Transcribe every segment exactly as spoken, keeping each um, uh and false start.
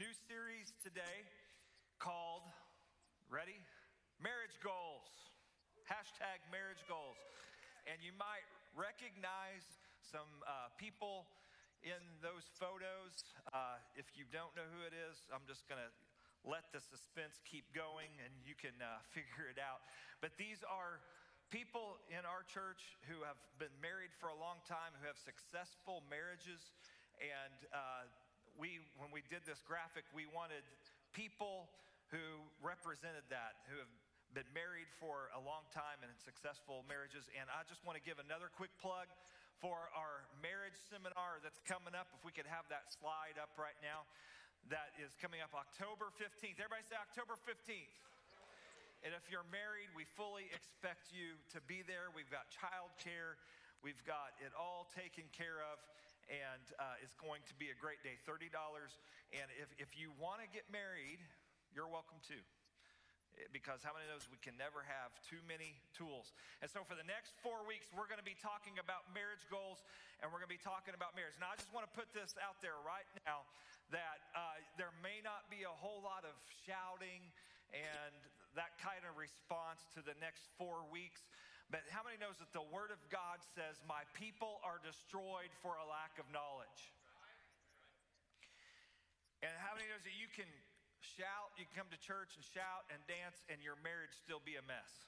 new series today called, ready? Marriage Goals. Hashtag marriage goals. And you might recognize some uh, people in those photos. Uh, if you don't know who it is, I'm just going to let the suspense keep going and you can uh, figure it out. But these are people in our church who have been married for a long time, who have successful marriages. And uh, we, when we did this graphic, we wanted people who represented that, who have been married for a long time and in successful marriages. And I just want to give another quick plug for our marriage seminar that's coming up. If we could have that slide up right now. That is coming up October fifteenth. Everybody say October fifteenth. And if you're married, we fully expect you to be there. We've got childcare. We've got it all taken care of. And uh, it's going to be a great day, thirty dollars. And if, if you want to get married, you're welcome to. Because how many knows we can never have too many tools. And so for the next four weeks, we're going to be talking about marriage goals, and we're going to be talking about marriage. Now, I just want to put this out there right now that uh, there may not be a whole lot of shouting and that kind of response to the next four weeks. But how many knows that the Word of God says, my people are destroyed for a lack of knowledge? And how many knows that you can shout, you can come to church and shout and dance and your marriage still be a mess?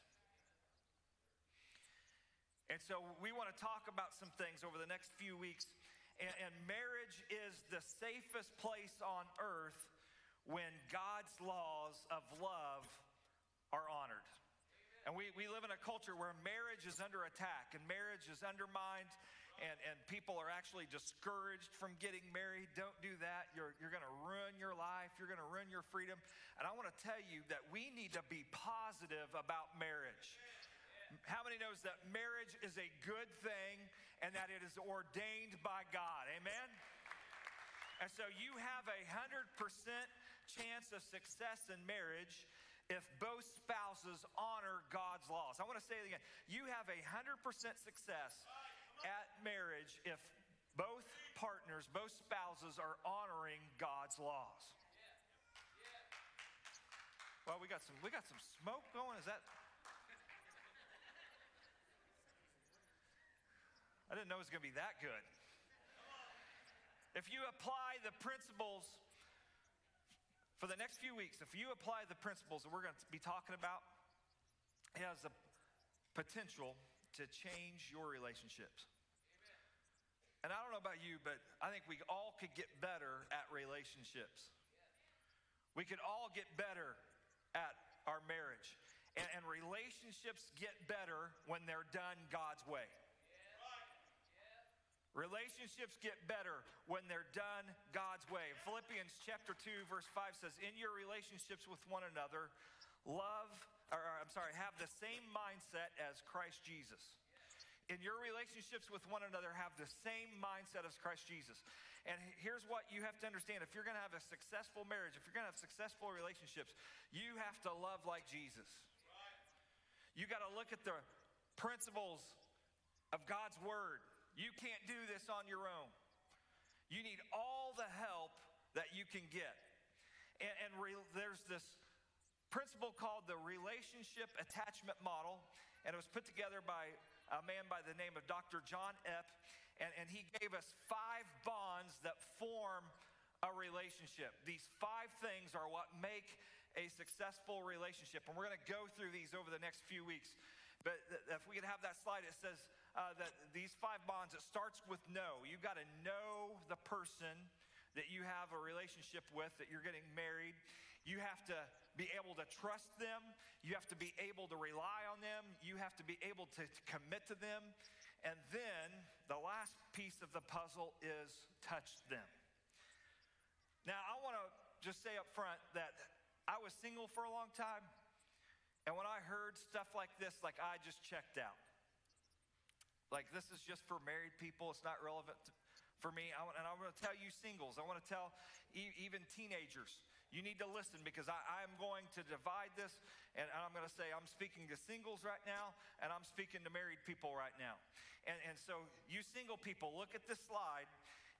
And so we want to talk about some things over the next few weeks. And, and marriage is the safest place on earth when God's laws of love are honored. And we, we live in a culture where marriage is under attack and marriage is undermined and, and people are actually discouraged from getting married. Don't do that. You're, you're going to ruin your life. You're going to ruin your freedom. And I want to tell you that we need to be positive about marriage. How many knows that marriage is a good thing and that it is ordained by God? Amen? And so you have a one hundred percent chance of success in marriage if both spouses honor God's laws. I want to say it again. You have a one hundred percent success at marriage if both partners, both spouses are honoring God's laws. Well, we got some we got some smoke going. Is that? I didn't know it was going to be that good. If you apply the principles for the next few weeks, if you apply the principles that we're going to be talking about, it has the potential to change your relationships. Amen. And I don't know about you, but I think we all could get better at relationships. We could all get better at our marriage. And, and relationships get better when they're done God's way. Relationships get better when they're done God's way. Philippians chapter two, verse five says, in your relationships with one another, love, or, or I'm sorry, have the same mindset as Christ Jesus. In your relationships with one another, have the same mindset as Christ Jesus. And here's what you have to understand. If you're going to have a successful marriage, if you're going to have successful relationships, you have to love like Jesus. You got to look at the principles of God's word. You can't do this on your own. You need all the help that you can get. And, and re, there's this principle called the relationship attachment model, and it was put together by a man by the name of Doctor John Epp, and, and he gave us five bonds that form a relationship. These five things are what make a successful relationship, and we're going to go through these over the next few weeks. But if we could have that slide, it says uh, that these five bonds, it starts with know. You've got to know the person that you have a relationship with, that you're getting married. You have to be able to trust them. You have to be able to rely on them. You have to be able to, to commit to them. And then the last piece of the puzzle is touch them. Now, I want to just say up front that I was single for a long time. And when I heard stuff like this, like I just checked out. Like this is just for married people. It's not relevant to, for me. I, and I want to tell you singles. I want to tell e- even teenagers. You need to listen because I, I'm going to divide this. And I'm going to say I'm speaking to singles right now. And I'm speaking to married people right now. And, and so you single people, look at this slide.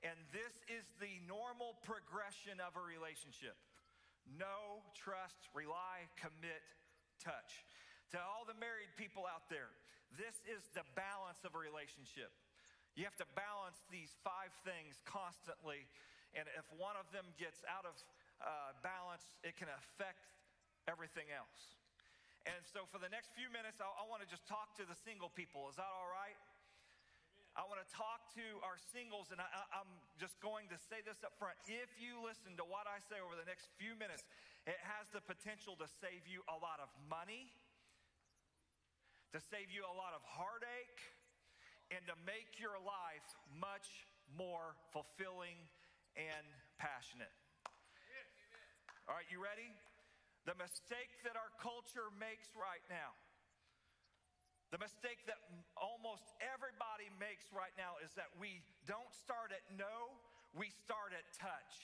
And this is the normal progression of a relationship. Know, trust, rely, commit, touch. To all the married people out there, this is the balance of a relationship. You have to balance these five things constantly. And if one of them gets out of uh, balance, it can affect everything else. And so for the next few minutes, I, I want to just talk to the single people. Is that all right? I want to talk to our singles, and I, I'm just going to say this up front. If you listen to what I say over the next few minutes, it has the potential to save you a lot of money, to save you a lot of heartache, and to make your life much more fulfilling and passionate. All right, you ready? The mistake that our culture makes right now, the mistake that almost everybody makes right now is that we don't start at know, we start at touch.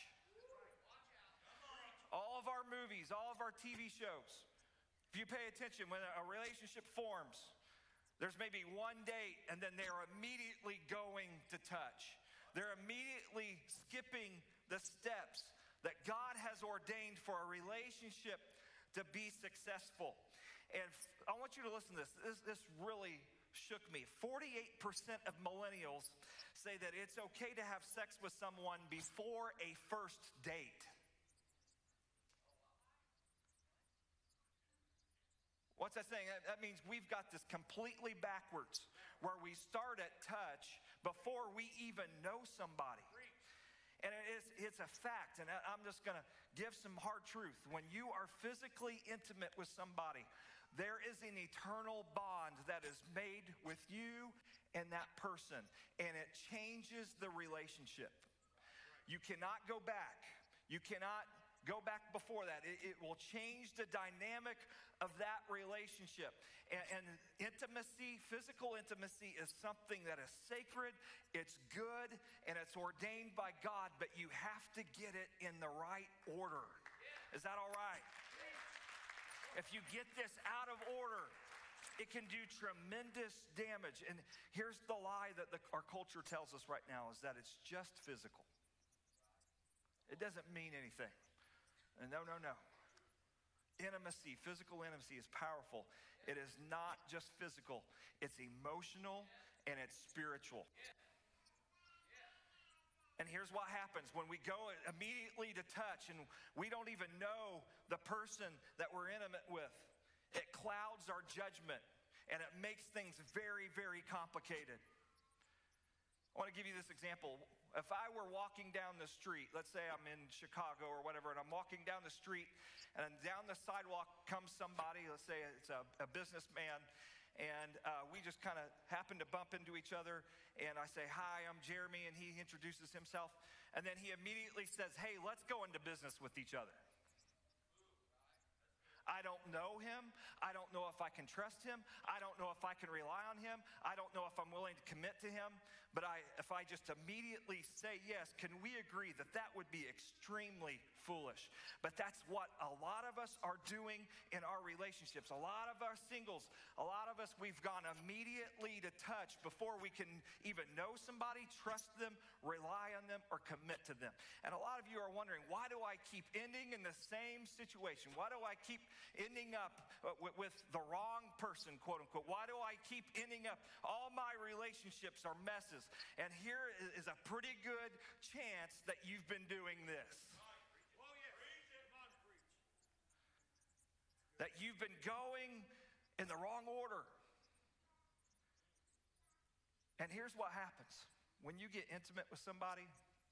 All of our movies, all of our T V shows, if you pay attention, when a relationship forms, there's maybe one date and then they're immediately going to touch. They're immediately skipping the steps that God has ordained for a relationship to be successful. And I want you to listen to this. This, this really shook me. forty-eight percent of millennials say that it's okay to have sex with someone before a first date. What's that saying? That means we've got this completely backwards, where we start at touch before we even know somebody. And it's, it's a fact, and I'm just going to give some hard truth. When you are physically intimate with somebody, there is an eternal bond that is made with you and that person, and it changes the relationship. You cannot go back. You cannot go back before that. It, it will change the dynamic of that relationship. And, and intimacy, physical intimacy, is something that is sacred, it's good, and it's ordained by God, but you have to get it in the right order. Is that all right? If you get this out of order, it can do tremendous damage. And here's the lie that the, our culture tells us right now, is that it's just physical. It doesn't mean anything. No, no, no. Intimacy, physical intimacy is powerful. It is not just physical. It's emotional and it's spiritual. And here's what happens when we go immediately to touch and we don't even know the person that we're intimate with. It clouds our judgment and it makes things very, very complicated. I want to give you this example. If I were walking down the street, let's say I'm in Chicago or whatever, and I'm walking down the street, and down the sidewalk comes somebody, let's say it's a, a businessman, and uh, we just kind of happen to bump into each other, and I say, hi, I'm Jeremy, and he introduces himself, and then he immediately says, hey, let's go into business with each other. I don't know him. I don't know if I can trust him. I don't know if I can rely on him. I don't know if I'm willing to commit to him. But I, if I just immediately say yes, can we agree that that would be extremely foolish? But that's what a lot of us are doing in our relationships. A lot of our singles, a lot of us, we've gone immediately to touch before we can even know somebody, trust them, rely on them, or commit to them. And a lot of you are wondering, why do I keep ending in the same situation? Why do I keep ending up with, with the wrong person, quote unquote? Why do I keep ending up? All my relationships are messes. And here is a pretty good chance that you've been doing this. That you've been going in the wrong order. And here's what happens. When you get intimate with somebody,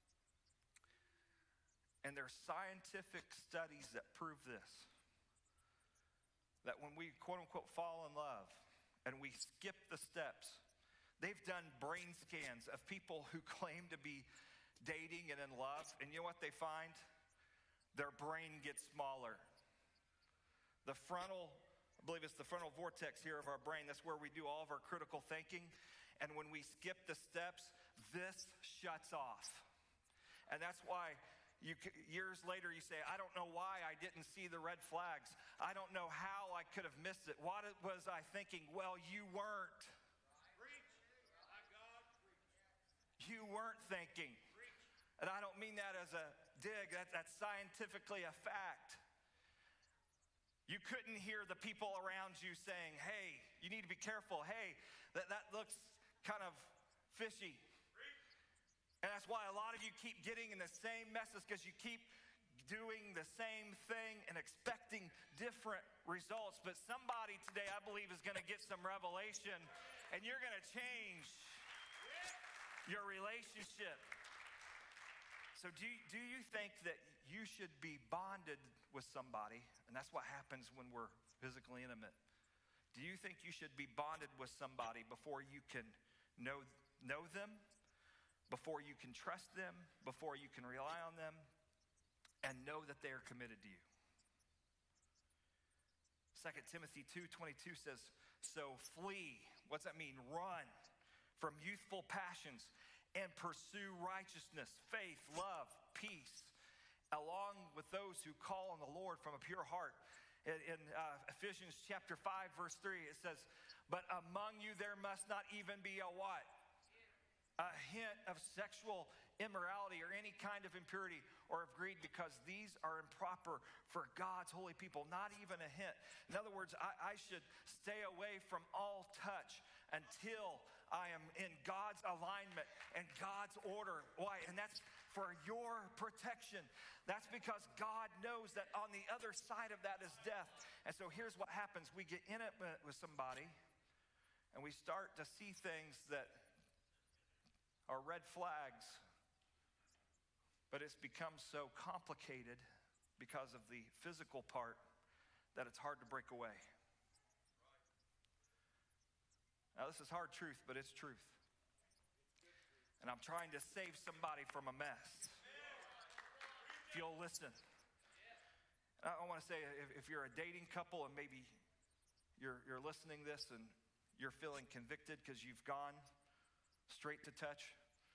and there's scientific studies that prove this, that when we quote unquote fall in love and we skip the steps, they've done brain scans of people who claim to be dating and in love, and you know what they find? Their brain gets smaller. The frontal, I believe it's the frontal vortex here of our brain, that's where we do all of our critical thinking. And when we skip the steps, this shuts off. And that's why you, years later you say, I don't know why I didn't see the red flags. I don't know how I could have missed it. What was I thinking? Well, you weren't. You weren't thinking. And I don't mean that as a dig, that, that's scientifically a fact. You couldn't hear the people around you saying, hey, you need to be careful. Hey, that, that looks kind of fishy. And that's why a lot of you keep getting in the same messes, because you keep doing the same thing and expecting different results. But somebody today, I believe, is going to get some revelation, and you're going to change your relationship. So do, do you think that you should be bonded with somebody? And that's what happens when we're physically intimate. Do you think you should be bonded with somebody before you can know, know them, before you can trust them, before you can rely on them, and know that they are committed to you? Second Timothy two twenty-two says, so flee, what's that mean? Run from youthful passions and pursue righteousness, faith, love, peace, along with those who call on the Lord from a pure heart. In, in uh, Ephesians chapter five, verse three, it says, but among you there must not even be a what? A hint of sexual immorality or any kind of impurity or of greed, because these are improper for God's holy people. Not even a hint. In other words, I, I should stay away from all touch until I am in God's alignment and God's order. Why? And that's for your protection. That's because God knows that on the other side of that is death. And so here's what happens. We get intimate with somebody and we start to see things that are red flags, but it's become so complicated because of the physical part that it's hard to break away. Now, this is hard truth, but it's truth. And I'm trying to save somebody from a mess. If you'll listen. I want to say, if, if you're a dating couple and maybe you're, you're listening this and you're feeling convicted because you've gone straight to touch,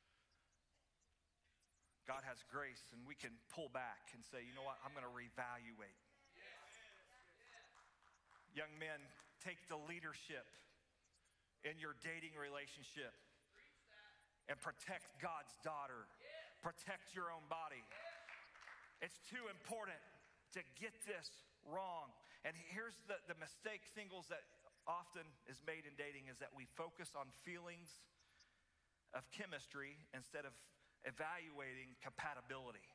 God has grace, and we can pull back and say, you know what, I'm going to reevaluate. Young men, take the leadership in your dating relationship and protect God's daughter. Protect your own body. It's too important to get this wrong. And here's the, the mistake, singles, that often is made in dating, is that we focus on feelings of chemistry instead of evaluating compatibility.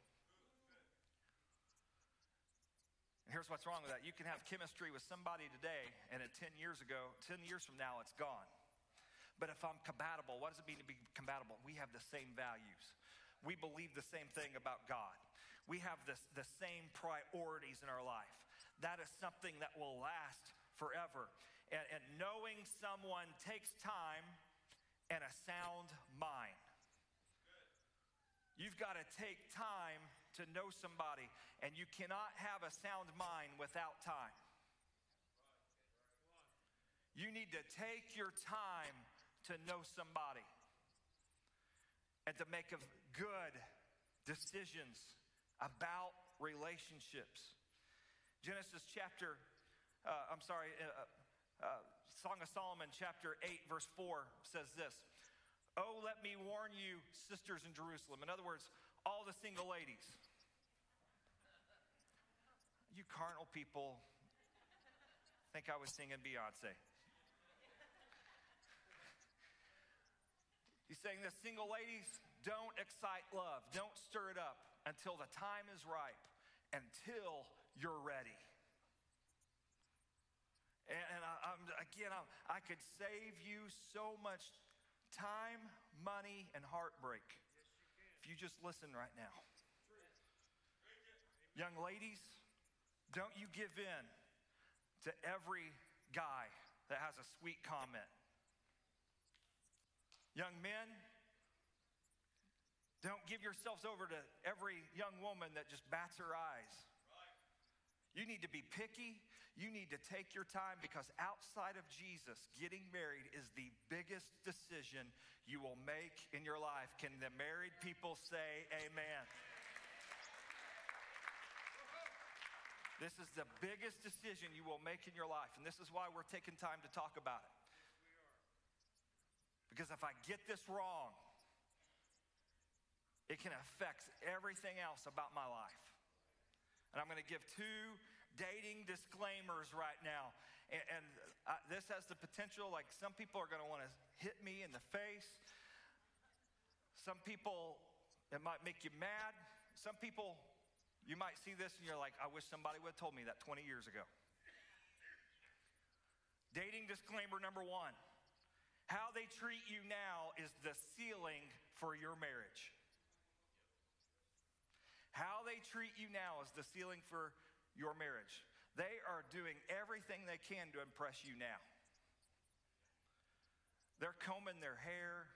And here's what's wrong with that. You can have chemistry with somebody today, and at ten years ago, ten years from now, it's gone. But if I'm compatible, what does it mean to be compatible? We have the same values. We believe the same thing about God. We have this, the same priorities in our life. That is something that will last forever. And, and knowing someone takes time and a sound mind. You've got to take time to know somebody, and you cannot have a sound mind without time. You need to take your time to know somebody and to make a good decisions about relationships. Genesis chapter, uh, I'm sorry, uh, uh, Song of Solomon chapter eight verse four says this. Oh, let me warn you, sisters in Jerusalem. In other words, all the single ladies. You carnal people think I was singing Beyonce. He's saying this, single ladies, don't excite love. Don't stir it up until the time is ripe, until you're ready. And, and I, I'm, again, I'm, I could save you so much time, money, and heartbreak if you just listen right now. Young ladies, don't you give in to every guy that has a sweet comment. Young men, don't give yourselves over to every young woman that just bats her eyes. You need to be picky. You need to take your time, because outside of Jesus, getting married is the biggest decision you will make in your life. Can the married people say amen? This is the biggest decision you will make in your life, and this is why we're taking time to talk about it. Because if I get this wrong, it can affect everything else about my life. And I'm going to give two dating disclaimers right now. And, and uh, this has the potential, like some people are going to want to hit me in the face. Some people, it might make you mad. Some people, you might see this and you're like, I wish somebody would have told me that twenty years ago. Dating disclaimer number one. How they treat you now is the ceiling for your marriage. How they treat you now is the ceiling for your marriage. They are doing everything they can to impress you now. They're combing their hair.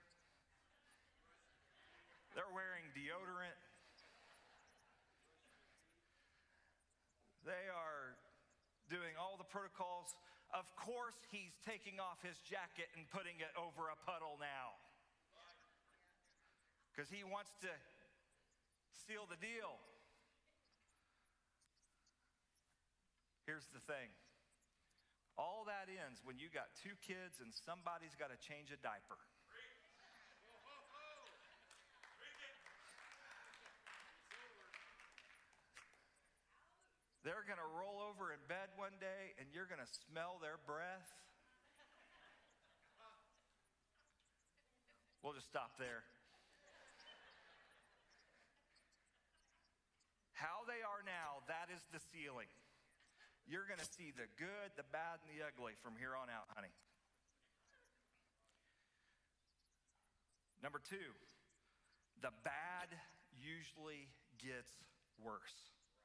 They're wearing deodorant. They are doing all the protocols. Of course, he's taking off his jacket and putting it over a puddle now, because he wants to seal the deal. Here's the thing. All that ends when you got two kids and somebody's got to change a diaper. They're going to roll over in bed one day and you're going to smell their breath. We'll just stop there. How they are now, that is the ceiling. You're going to see the good, the bad, and the ugly from here on out, honey. Number two, the bad usually gets worse.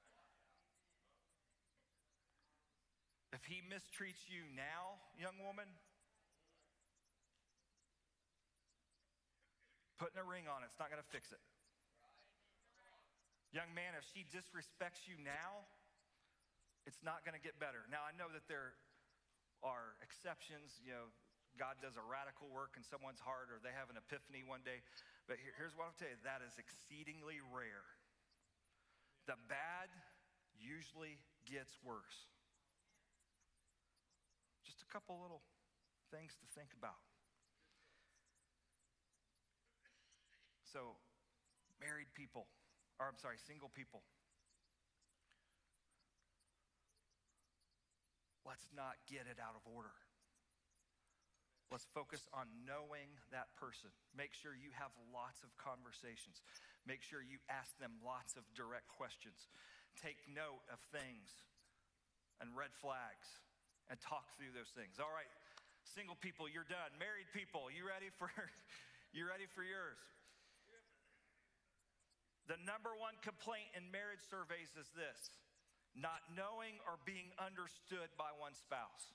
If he mistreats you now, young woman, putting a ring on it's not going to fix it. Young man, if she disrespects you now, it's not going to get better. Now, I know that there are exceptions. You know, God does a radical work in someone's heart, or they have an epiphany one day. But here, here's what I'll tell you. That is exceedingly rare. The bad usually gets worse. Just a couple little things to think about. So, married people, or I'm sorry, single people. Let's not get it out of order. Let's focus on knowing that person. Make sure you have lots of conversations. Make sure you ask them lots of direct questions. Take note of things and red flags and talk through those things. All right, single people, you're done. Married people, you ready for you ready for yours? The number one complaint in marriage surveys is this: not knowing or being understood by one spouse.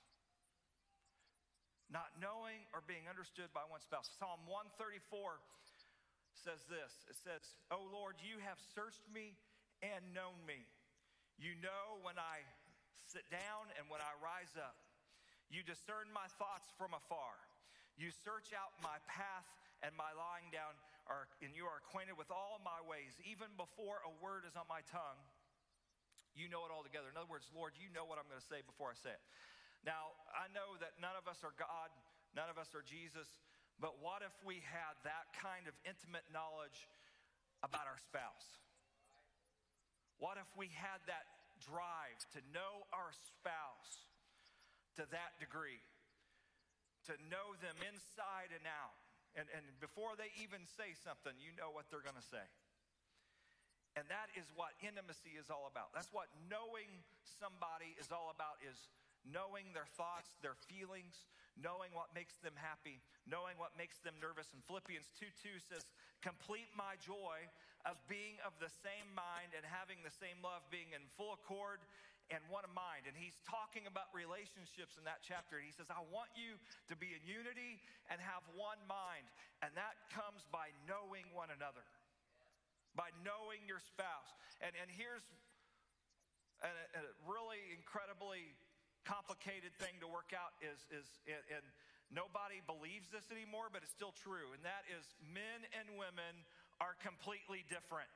Not knowing or being understood by one spouse. Psalm one thirty-four says this. It says, "O Lord, you have searched me and known me. You know when I sit down and when I rise up. You discern my thoughts from afar. You search out my path and my lying down, are, and you are acquainted with all my ways. Even before a word is on my tongue, you know it all together." In other words, Lord, you know what I'm going to say before I say it. Now, I know that none of us are God, none of us are Jesus, but what if we had that kind of intimate knowledge about our spouse? What if we had that drive to know our spouse to that degree, to know them inside and out, and, and before they even say something, you know what they're going to say. And that is what intimacy is all about. That's what knowing somebody is all about, is knowing their thoughts, their feelings, knowing what makes them happy, knowing what makes them nervous. And Philippians two two says, "Complete my joy of being of the same mind and having the same love, being in full accord and one mind." And he's talking about relationships in that chapter. And he says, I want you to be in unity and have one mind. And that comes by knowing one another, by knowing your spouse. And, and here's a, a really incredibly complicated thing to work out is, is and, and nobody believes this anymore, but it's still true. And that is, men and women are completely different.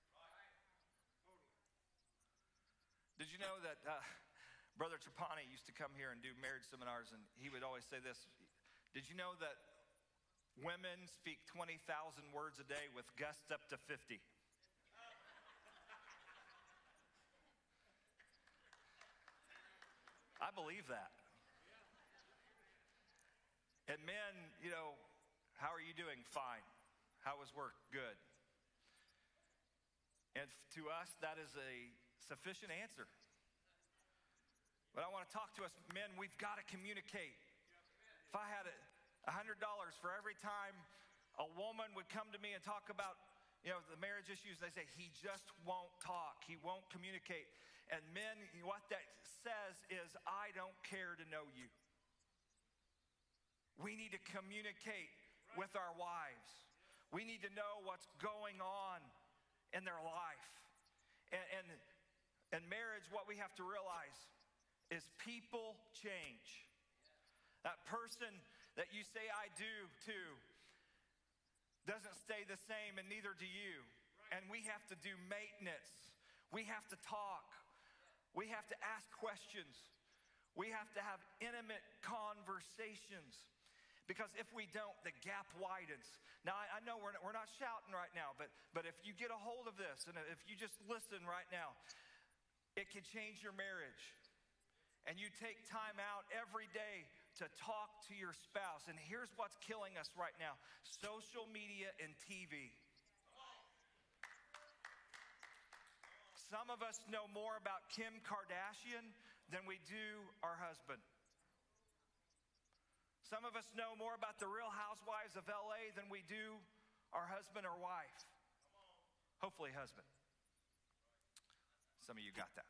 Did you know that uh, Brother Trapani used to come here and do marriage seminars, and he would always say this: did you know that Women speak twenty thousand words a day with gusts up to fifty. I believe that. And men, you know, how are you doing? Fine. How was work? Good. And to us, that is a sufficient answer. But I want to talk to us men, we've got to communicate. If I had a one hundred dollars for every time a woman would come to me and talk about, you know, the marriage issues, they say, he just won't talk. He won't communicate. And men, what that says is, I don't care to know you. We need to communicate with our wives. We need to know what's going on in their life. And, and, and marriage, what we have to realize is people change. That person that you say I do to doesn't stay the same, and neither do you. And we have to do maintenance. We have to talk. We have to ask questions. We have to have intimate conversations. Because if we don't, the gap widens. Now, I, I know we're not, we're not shouting right now, but, but if you get a hold of this, and if you just listen right now, it can change your marriage. And you take time out every day to talk to your spouse. And here's what's killing us right now: social media and T V. Some of us know more about Kim Kardashian than we do our husband. Some of us know more about the Real Housewives of L A than we do our husband or wife. Hopefully husband. Some of you got that.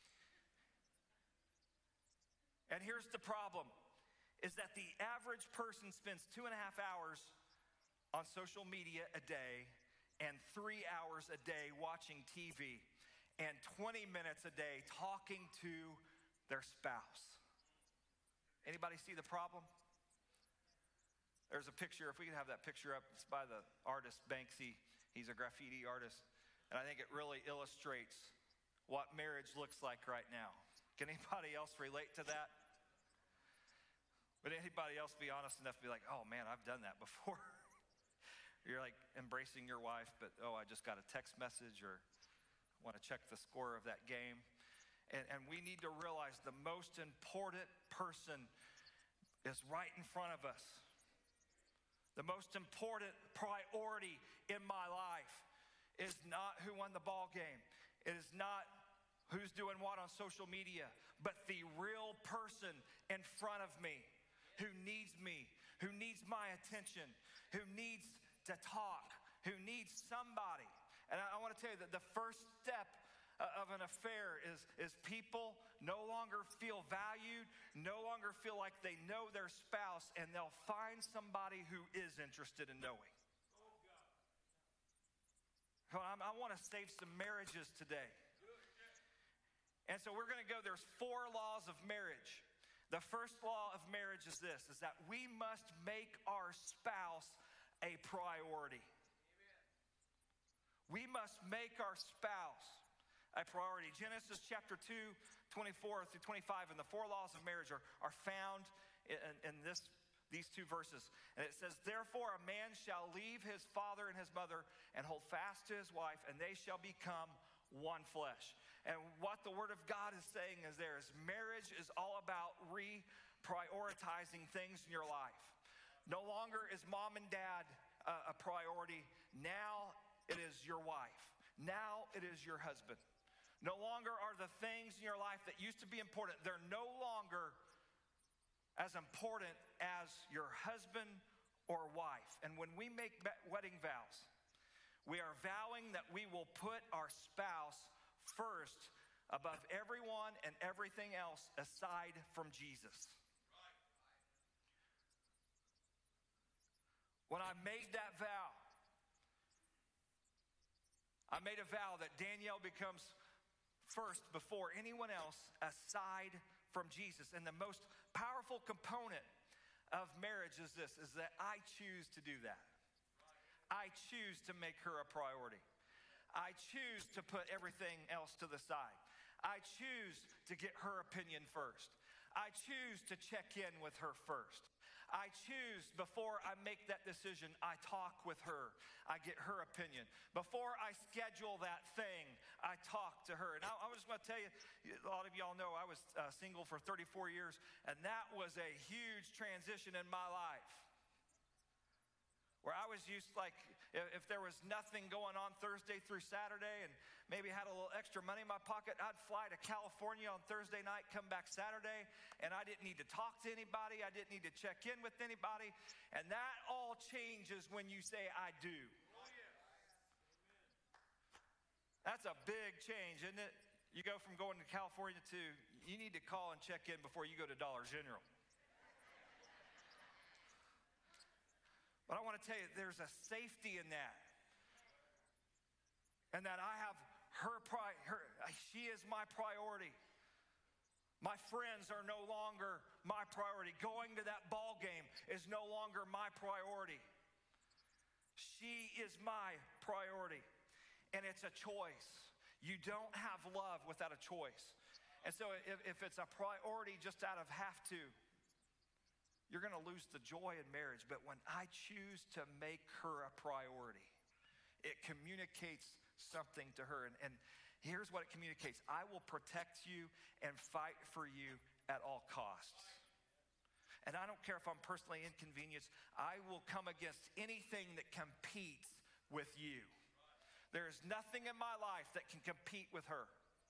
And here's the problem, is that the average person spends two and a half hours on social media a day and three hours a day watching T V and twenty minutes a day talking to their spouse. Anybody see the problem? There's a picture, if we can have that picture up, it's by the artist Banksy. He's a graffiti artist. And I think it really illustrates what marriage looks like right now. Can anybody else relate to that? Would anybody else be honest enough to be like, oh man, I've done that before? You're like embracing your wife, but oh, I just got a text message, or want to check the score of that game. And, and we need to realize the most important person is right in front of us. The most important priority in my life is not who won the ball game. It is not who's doing what on social media, but the real person in front of me who needs me, who needs my attention, who needs to talk, who needs somebody. And I, I want to tell you that the first step of an affair is, is people no longer feel valued, no longer feel like they know their spouse, and they'll find somebody who is interested in knowing. So I, I want to save some marriages today. And so we're going to go, there's four laws of marriage. The first law of marriage is this, is that we must make our spouse a priority. We must make our spouse a priority. Genesis chapter two, twenty-four through twenty-five, and the four laws of marriage are, are found in, in this, these two verses. And it says, therefore a man shall leave his father and his mother and hold fast to his wife, and they shall become one flesh. And what the Word of God is saying is there is marriage is all about re-prioritizing things in your life. No longer is mom and dad uh, a priority. Now it is your wife. Now it is your husband. No longer are the things in your life that used to be important, they're no longer as important as your husband or wife. And when we make wedding vows, we are vowing that we will put our spouse first above everyone and everything else aside from Jesus. When I made that vow, I made a vow that Danielle becomes first before anyone else aside from Jesus. And the most powerful component of marriage is this, is that I choose to do that. I choose to make her a priority. I choose to put everything else to the side. I choose to get her opinion first. I choose to check in with her first. I choose, before I make that decision, I talk with her. I get her opinion. Before I schedule that thing, I talk to her. And I, I just want to tell you, a lot of y'all know I was uh, single for thirty-four years, and that was a huge transition in my life. Where I was used, like, if, if there was nothing going on Thursday through Saturday and maybe had a little extra money in my pocket, I'd fly to California on Thursday night, come back Saturday, and I didn't need to talk to anybody. I didn't need to check in with anybody. And that all changes when you say, I do. That's a big change, isn't it? You go from going to California to, you need to call and check in before you go to Dollar General. But I want to tell you, there's a safety in that. And that I have her, pri- her she is my priority. My friends are no longer my priority. Going to that ball game is no longer my priority. She is my priority. And it's a choice. You don't have love without a choice. And so if, if it's a priority just out of have to, you're going to lose the joy in marriage. But when I choose to make her a priority, it communicates something to her. And, and here's what it communicates. I will protect you and fight for you at all costs. And I don't care if I'm personally inconvenienced. I will come against anything that competes with you. There is nothing in my life that can compete with her.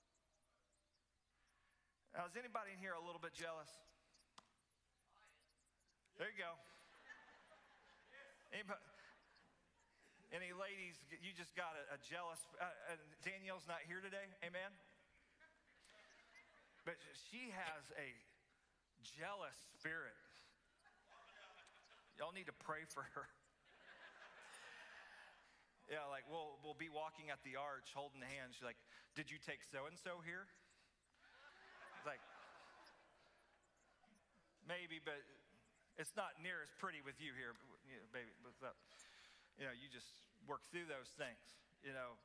Now, is anybody in here a little bit jealous? There you go. Anybody, any ladies, you just got a, a jealous, uh, uh, Danielle's not here today, amen? But she has a jealous spirit. Y'all need to pray for her. Yeah, like we'll, we'll be walking at the arch holding hands. She's like, did you take so-and-so here? It's like, maybe, but it's not near as pretty with you here, you know, baby. What's up? You know, you just work through those things, you know.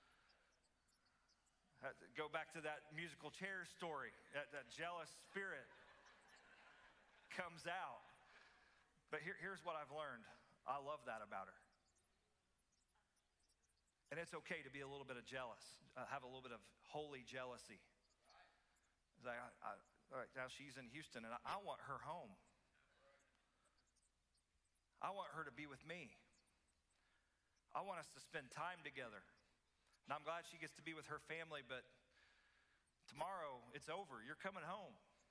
Go back to that musical chairs story. That, that jealous spirit comes out. But here, here's what I've learned. I love that about her. And it's okay to be a little bit of jealous, uh, have a little bit of holy jealousy. It's like, I, I, all right, now she's in Houston, and I, I want her home. I want her to be with me. I want us to spend time together. And I'm glad she gets to be with her family, but tomorrow it's over. You're coming home.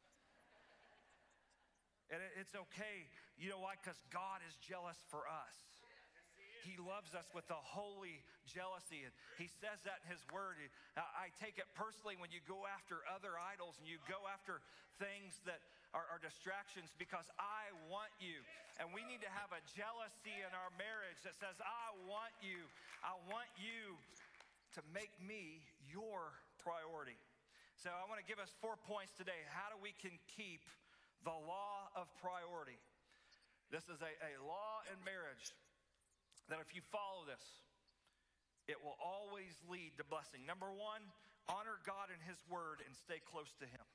And it's okay. You know why? Because God is jealous for us. He loves us with a holy jealousy. And he says that in his word. I take it personally when you go after other idols and you go after things that are, are distractions, because I want you. And we need to have a jealousy in our marriage that says, I want you. I want you to make me your priority. So I want to give us four points today. How do we can keep the law of priority? This is a, a law in marriage that if you follow this, it will always lead to blessing. Number one, honor God and his word and stay close to him.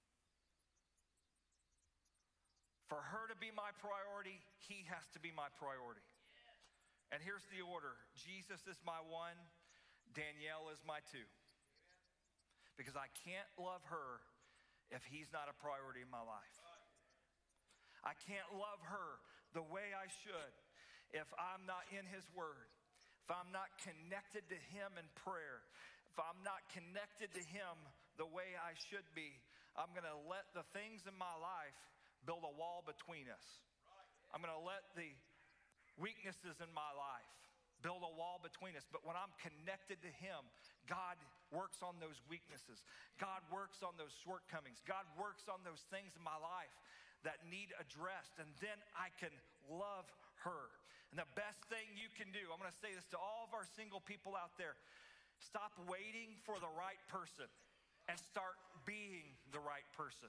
For her to be my priority, he has to be my priority. And here's the order. Jesus is my one, Danielle is my two. Because I can't love her if he's not a priority in my life. I can't love her the way I should if I'm not in his word, if I'm not connected to him in prayer, if I'm not connected to him the way I should be, I'm going to let the things in my life build a wall between us. I'm going to let the weaknesses in my life build a wall between us. But when I'm connected to him, God works on those weaknesses. God works on those shortcomings. God works on those things in my life that need addressed. And then I can love her. And the best thing you can do, I'm going to say this to all of our single people out there, stop waiting for the right person and start being the right person.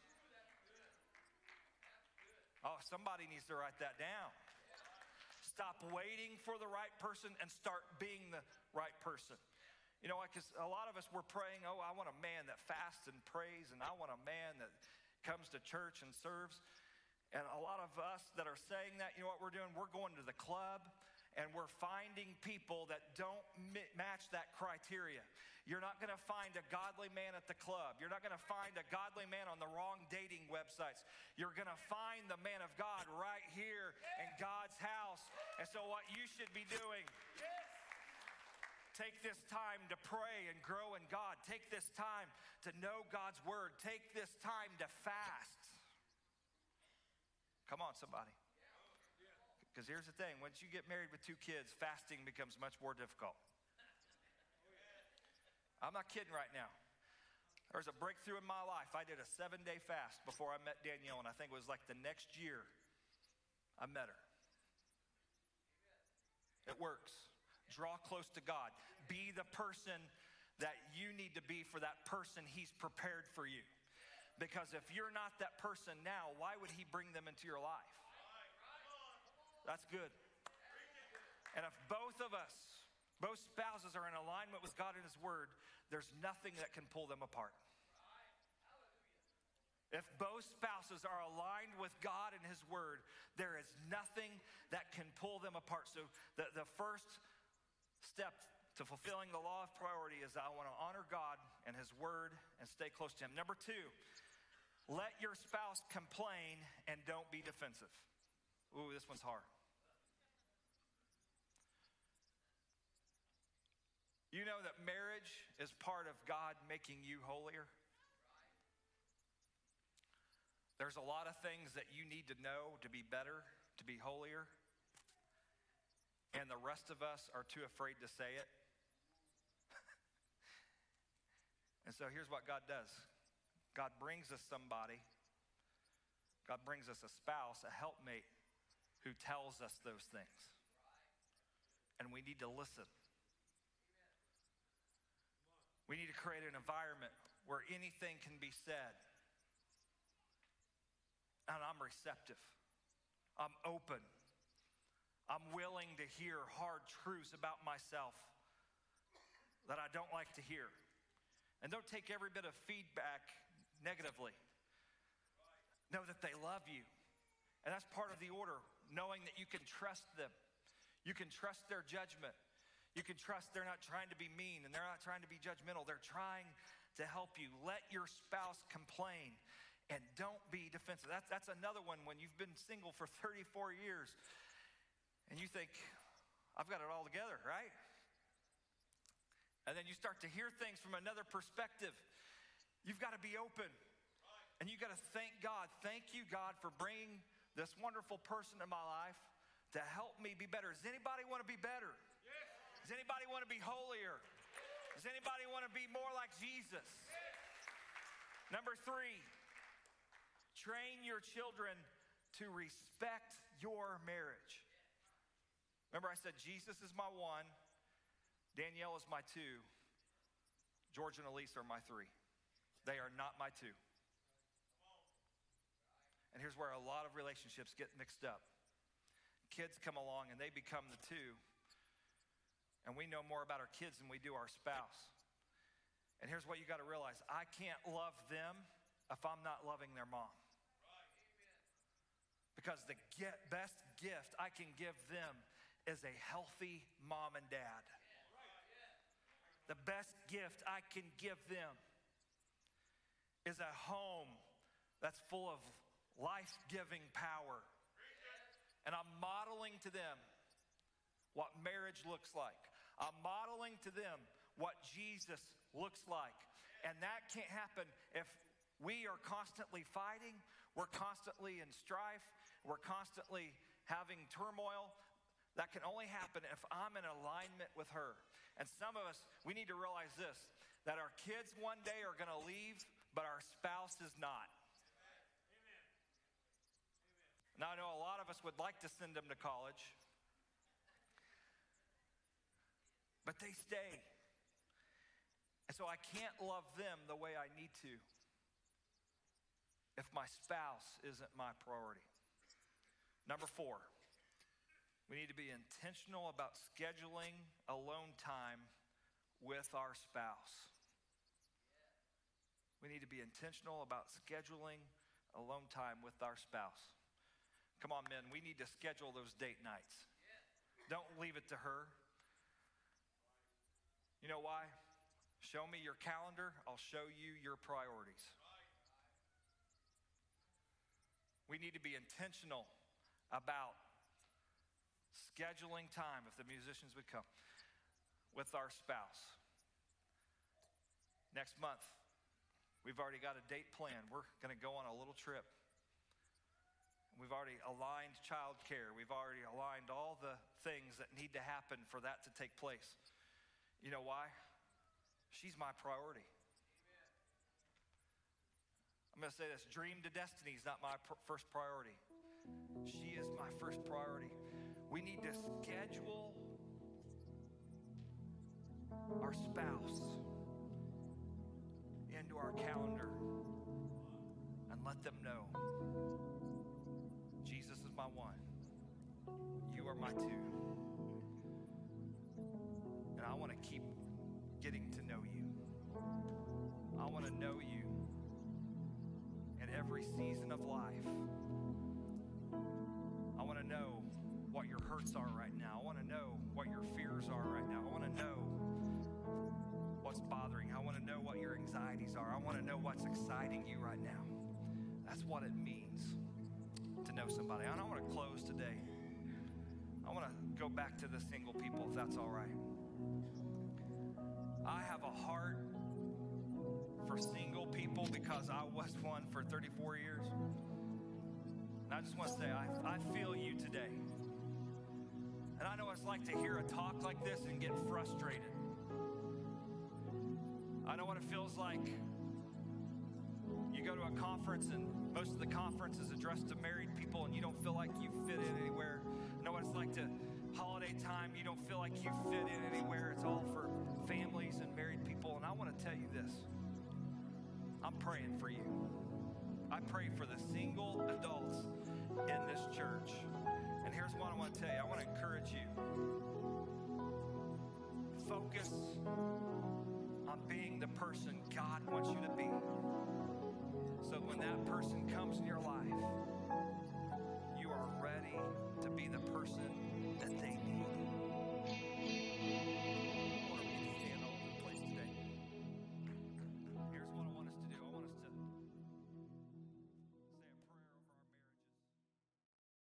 Oh, somebody needs to write that down. Stop waiting for the right person and start being the right person. You know, because a lot of us, we're praying, oh, I want a man that fasts and prays, and I want a man that comes to church and serves. And a lot of us that are saying that, you know what we're doing? We're going to the club and we're finding people that don't match that criteria. You're not going to find a godly man at the club. You're not going to find a godly man on the wrong dating websites. You're going to find the man of God right here in God's house. And so what you should be doing, take this time to pray and grow in God. Take this time to know God's word. Take this time to fast. Come on, somebody. Because here's the thing. Once you get married with two kids, fasting becomes much more difficult. I'm not kidding right now. There was a breakthrough in my life. I did a seven-day fast before I met Danielle, and I think it was like the next year I met her. It works. Draw close to God. Be the person that you need to be for that person He's prepared for you. Because if you're not that person now, why would He bring them into your life? That's good. And if both of us, both spouses are in alignment with God and His word, there's nothing that can pull them apart. If both spouses are aligned with God and His word, there is nothing that can pull them apart. So the, the first step to fulfilling the law of priority is I want to honor God and His word and stay close to Him. Number two, let your spouse complain and don't be defensive. Ooh, this one's hard. You know that marriage is part of God making you holier? There's a lot of things that you need to know to be better, to be holier. And the rest of us are too afraid to say it. And so here's what God does. God brings us somebody. God brings us a spouse, a helpmate, who tells us those things. And we need to listen. We need to create an environment where anything can be said. And I'm receptive. I'm open. I'm willing to hear hard truths about myself that I don't like to hear. And don't take every bit of feedback negatively. Know that they love you. And that's part of the order, knowing that you can trust them. You can trust their judgment. You can trust they're not trying to be mean and they're not trying to be judgmental. They're trying to help you. Let your spouse complain and don't be defensive. That's, that's another one when you've been single for thirty-four years and you think, I've got it all together, right? And then you start to hear things from another perspective. You've got to be open. And you've got to thank God. Thank you, God, for bringing this wonderful person in my life to help me be better. Does anybody want to be better? Does anybody want to be holier? Does anybody want to be more like Jesus? Number three, train your children to respect your marriage. Remember I said Jesus is my one, Danielle is my two, George and Elise are my three. They are not my two. And here's where a lot of relationships get mixed up. Kids come along and they become the two. And we know more about our kids than we do our spouse. And here's what you got to realize. I can't love them if I'm not loving their mom. Because the get, best gift I can give them is a healthy mom and dad. The best gift I can give them is a home that's full of life-giving power. And I'm modeling to them what marriage looks like. I'm modeling to them what Jesus looks like. And that can't happen if we are constantly fighting, we're constantly in strife, we're constantly having turmoil. That can only happen if I'm in alignment with her. And some of us, we need to realize this, that our kids one day are going to leave, but our spouse is not. Amen. Now, I know a lot of us would like to send them to college, but they stay. And so I can't love them the way I need to if my spouse isn't my priority. Number four, we need to be intentional about scheduling alone time with our spouse. We need to be intentional about scheduling alone time with our spouse. Come on, men, we need to schedule those date nights. Don't leave it to her. You know why? Show me your calendar, I'll show you your priorities. We need to be intentional about scheduling time, if the musicians would come, with our spouse. Next month, we've already got a date planned. We're going to go on a little trip. We've already aligned childcare. We've already aligned all the things that need to happen for that to take place. You know why? She's my priority. I'm going to say this, dream to destiny is not my pr- first priority. She is my first priority. We need to schedule our spouse into our calendar and let them know, Jesus is my one. You are my two. And I want to keep getting to know you. I want to know you in every season of life. I want to know what your hurts are right now. I want to know what your fears are right now. I want to know what's bothering. I want to know what your anxieties are. I want to know what's exciting you right now. That's what it means to know somebody. And I want to close today. I want to go back to the single people, if that's all right. I have a heart for single people because I was one for thirty-four years. And I just want to say, I, I feel you today. And I know what it's like to hear a talk like this and get frustrated. I know what it feels like. You go to a conference and most of the conference is addressed to married people and you don't feel like you fit in anywhere. I know what it's like to holiday time, you don't feel like you fit in anywhere. It's all for families and married people. And I want to tell you this. I'm praying for you. I pray for the single adults in this church. And here's what I want to tell you. I want to encourage you. Focus on being the person God wants you to be.